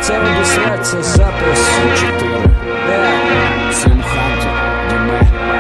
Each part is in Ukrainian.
Це обісрать, це запис 4. Сім ханті, Діме.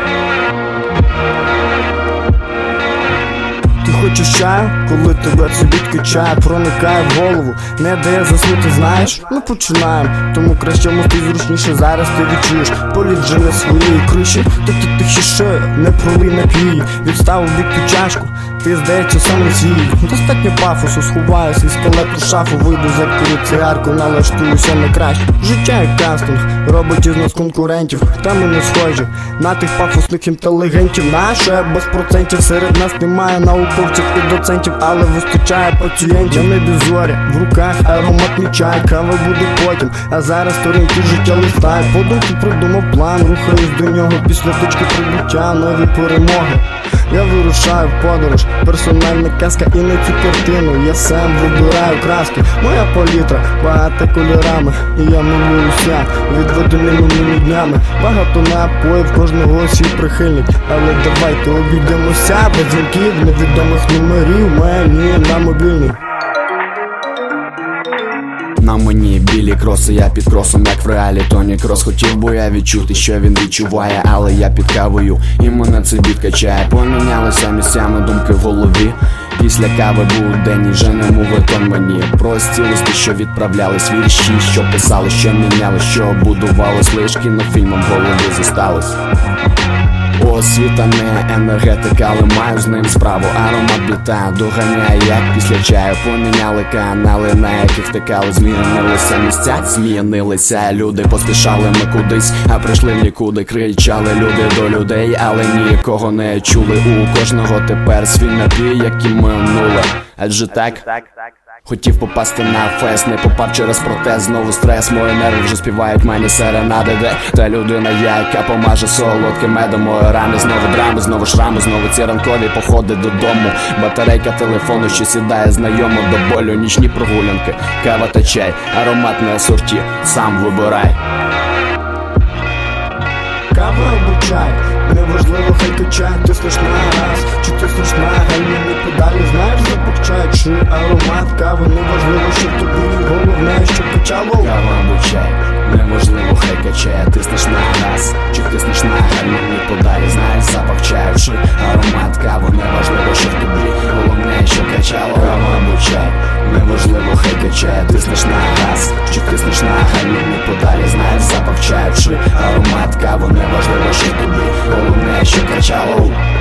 Ти хочеш чаю, коли тебе це підкачає, проникає в голову, не дає заснути, знаєш? Ми починаємо, тому краще мовти зручніше, зараз ти відчуєш політ вже на своїй криші. То ти тихіше, не пролий напій, відстав у бік ту чашку, ти здається сам свій. Достатньо пафосу, сховаюся із скелету шафу, вийду за цигарку, налаштуюся на краще. Життя як кастинг, робить із нас конкурентів, та ми не схожі на тих пафосних інтелігентів. Наше без процентів, серед нас немає науковців і доцентів, але вистачає пацієнтів. На небі зорі, в руках ароматний чай, кава буде потім, а зараз сторінки життя листає. Подумки придумав план, рухаюсь до нього після точки прибуття, нові перемоги. Я вирушаю в подорож, персональна казка, і на цю картину я сам вибираю краски. Моя палітра багата кольорами, і я милуюся відведеними мені днями. Багато напоїв, кожного свій прихильник, але давайте обійдемося без дзвінків, невідомих номерів мені на мобільний. На мені білі кроси, я під кросом, як в реалі Тоні Крос. Хотів би я відчути, що він відчуває, але я під кавою, і мене це відкачає. Помінялися місцями думки в голові. Після кави був день і женемо витон мені. Прості листи, що відправлялись, вірші, що писали, що міняли, що будувались, лиш кінофільмом в голові зостались. Освіта не енергетика, але маю з ним справу. Аромат біта доганяє, як після чаю. Поміняли канали, на яких втикали. Змінилися місця, змінилися люди. Поспішали ми кудись, а прийшли нікуди. Кричали люди до людей, але нікого не чули. У кожного тепер свій напій, як і минуле. Адже так хотів попасти на фест, не попав через протест, знову стрес. Мої нерви вже співають мені серенади, де та людина я, яка помаже солодким медом. Мої рани, знову драми, знову шрами, знову ці ранкові походи додому. Батарейка телефону, що сідає знайомо до болю. Нічні прогулянки, кава та чай, ароматне асорті, сам вибирай. Кава або чай, неважливо, хай качає, тиснеш на газ, чи тиснеш на гальмівні педалі, знаєш запах чаю, чи аромат кави, неважливо, що тобі, головне, щоб качало. Кава або чай, неважливо, хай качає, тиснеш на газ, чи тиснеш на гальмівні педалі, знаєш запах чаю, чи аромат кави, неважливо, що тобі, головне, що качало. Кава або чай, неважливо, хай качає, тиснеш на газ, чи тиснеш на гальмівні педалі, знаєш запах чаю, чи аромат кави, неважливо, що тобі, головне, що качало.